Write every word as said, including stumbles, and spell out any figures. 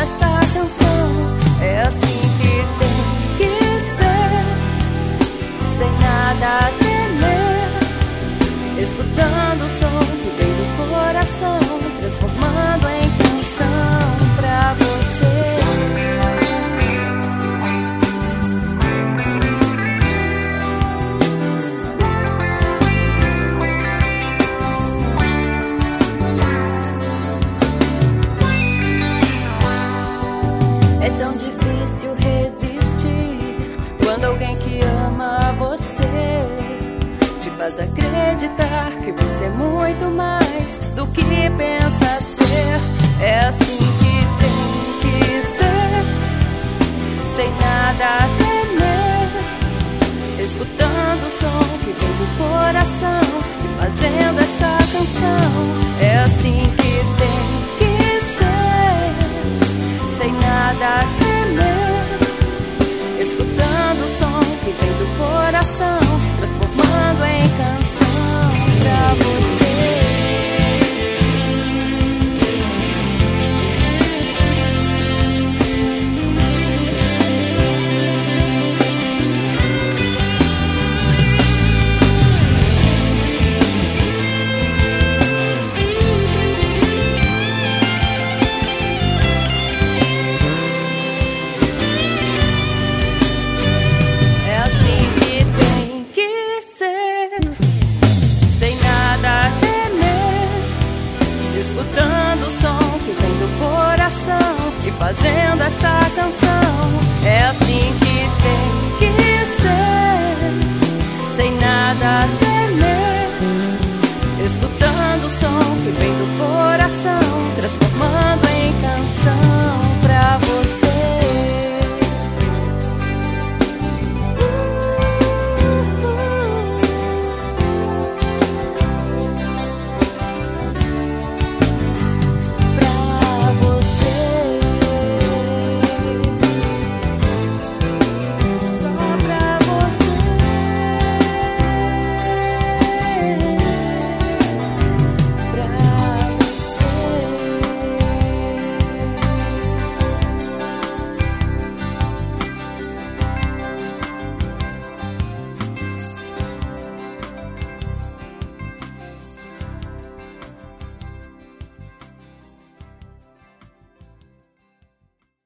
esta canção. É assim que tem que ser, sem nada a temer, escutando o som que vem do coração, transformando em canção pra você. É tão difícil resistir quando alguém que ama você te faz acreditar que você é muito mais do que pensa ser. É assim que tem que ser, sem nada a temer, escutando o som que vem do coração e fazendo esta canção. É assim que tem que ser, sem nada a temer, escutando o som que vem do coração, transformando em canção pra você. Escutando o som que vem do coração e fazendo esta canção. É assim